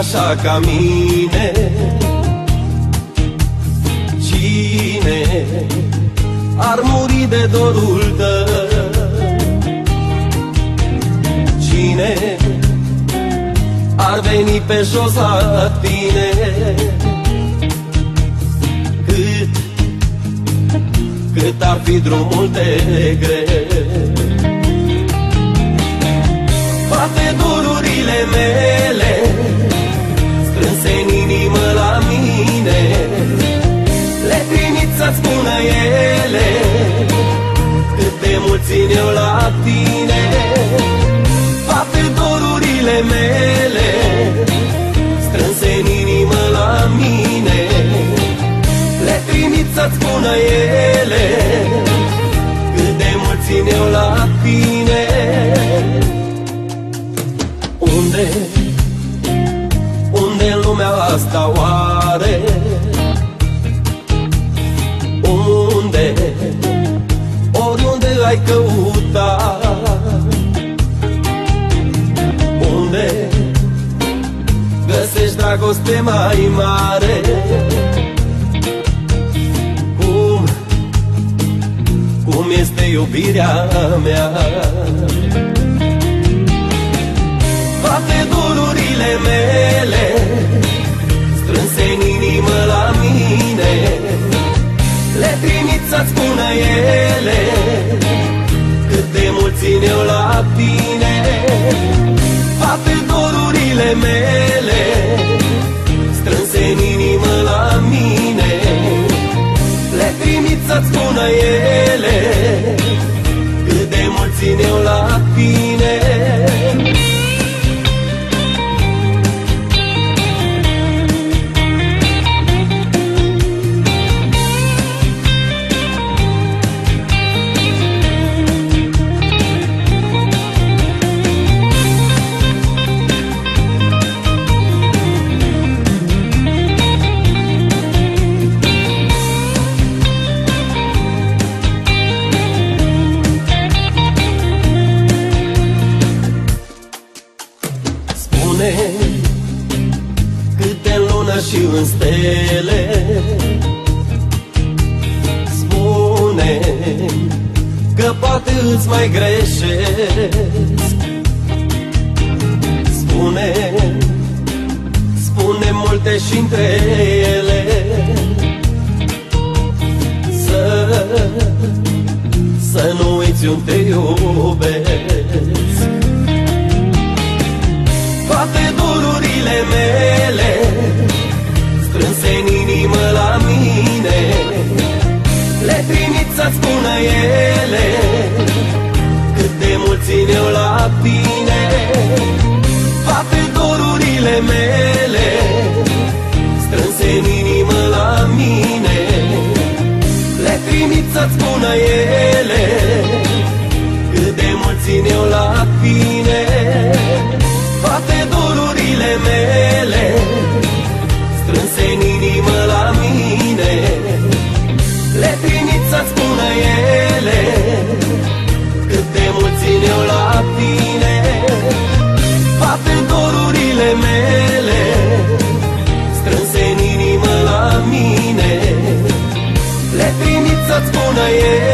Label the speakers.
Speaker 1: așa ca mine? Cine ar muri de dorul tău? Cine ar veni pe jos la tine? Cât ar fi drumul de greu. Toate dorurile mele strânse în inimă la mine, le trimit să-ți spună ele cât de mult țin eu la tine. Toate dorurile mele strânse în inimă la mine, le trimit să-ți spună ele cât de mult țin eu la tine. Unde în lumea asta oare? Oriunde ai căuta? Unde găsești dragoste mai mare? Cum este iubirea mea? Toate dorurile mele strânse în inimă la mine, le trimit să-ți spună ele cât de mult țin eu la tine. Toate dorurile mele strânse în inimă la mine, le trimit să-ți spună ele cât de mult țin eu la tine. Câte în lună și în stele, spune că poate îți mai greșesc. Spune multe și între ele, să nu uiți unde te iubesc. Toate dorurile mele strânse în inimă la mine, le trimit să-ți spună ele cât de mult țin eu la tine. Toate dorurile mele strânse în inimă la mine, le trimit să-ți spună ele cât de mult țin eu la tine. Toate dorurile mele strânse în inimă la mine, le trimit să-ți spună ele cât de mult țin eu la tine. Toate dorurile mele strânse în inimă la mine, le trimit să-ți spună ele